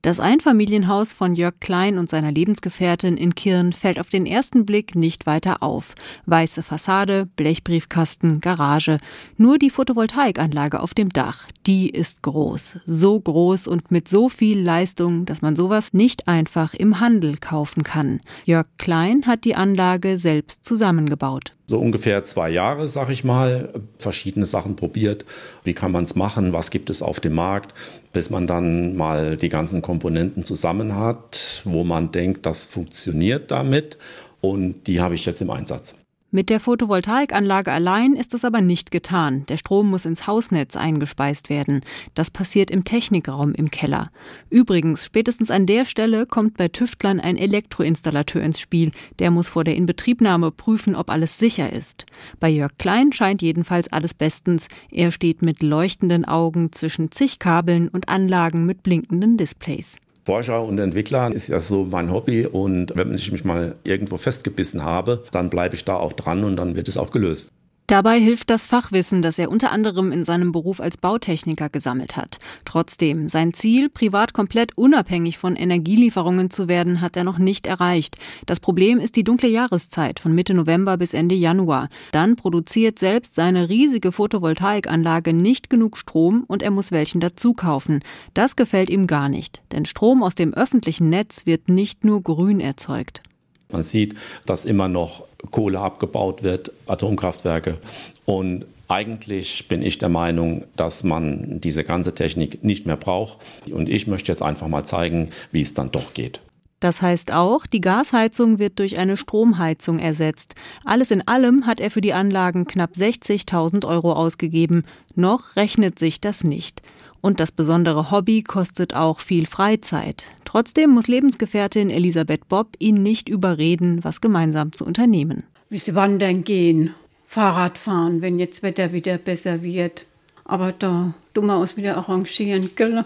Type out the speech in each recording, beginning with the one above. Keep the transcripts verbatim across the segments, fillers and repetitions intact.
Das Einfamilienhaus von Jörg Klein und seiner Lebensgefährtin in Kirn fällt auf den ersten Blick nicht weiter auf. Weiße Fassade, Blechbriefkasten, Garage. Nur die Photovoltaikanlage auf dem Dach, die ist groß. So groß und mit so viel Leistung, dass man sowas nicht einfach im Handel kaufen kann. Jörg Klein hat die Anlage selbst zusammengebaut. So ungefähr zwei Jahre, sag ich mal, verschiedene Sachen probiert. Wie kann man es machen? Was gibt es auf dem Markt? Bis man dann mal die ganzen Komponenten zusammen hat, wo man denkt, das funktioniert damit. Und die habe ich jetzt im Einsatz. Mit der Photovoltaikanlage allein ist es aber nicht getan. Der Strom muss ins Hausnetz eingespeist werden. Das passiert im Technikraum im Keller. Übrigens, spätestens an der Stelle kommt bei Tüftlern ein Elektroinstallateur ins Spiel. Der muss vor der Inbetriebnahme prüfen, ob alles sicher ist. Bei Jörg Klein scheint jedenfalls alles bestens. Er steht mit leuchtenden Augen zwischen zig Kabeln und Anlagen mit blinkenden Displays. Forscher und Entwickler ist ja so mein Hobby, und wenn ich mich mal irgendwo festgebissen habe, dann bleibe ich da auch dran und dann wird es auch gelöst. Dabei hilft das Fachwissen, das er unter anderem in seinem Beruf als Bautechniker gesammelt hat. Trotzdem, sein Ziel, privat komplett unabhängig von Energielieferungen zu werden, hat er noch nicht erreicht. Das Problem ist die dunkle Jahreszeit von Mitte November bis Ende Januar. Dann produziert selbst seine riesige Photovoltaikanlage nicht genug Strom und er muss welchen dazu kaufen. Das gefällt ihm gar nicht, denn Strom aus dem öffentlichen Netz wird nicht nur grün erzeugt. Man sieht, dass immer noch Kohle abgebaut wird, Atomkraftwerke. Und eigentlich bin ich der Meinung, dass man diese ganze Technik nicht mehr braucht. Und ich möchte jetzt einfach mal zeigen, wie es dann doch geht. Das heißt auch, die Gasheizung wird durch eine Stromheizung ersetzt. Alles in allem hat er für die Anlagen knapp sechzigtausend Euro ausgegeben. Noch rechnet sich das nicht. Und das besondere Hobby kostet auch viel Freizeit. Trotzdem muss Lebensgefährtin Elisabeth Bopp ihn nicht überreden, was gemeinsam zu unternehmen. Wie sie wandern gehen, Fahrrad fahren, wenn jetzt Wetter wieder besser wird. Aber da tun wir uns wieder arrangieren, gell?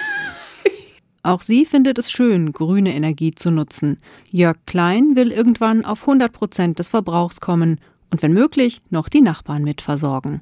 Auch sie findet es schön, grüne Energie zu nutzen. Jörg Klein will irgendwann auf hundert Prozent des Verbrauchs kommen und wenn möglich noch die Nachbarn mit versorgen.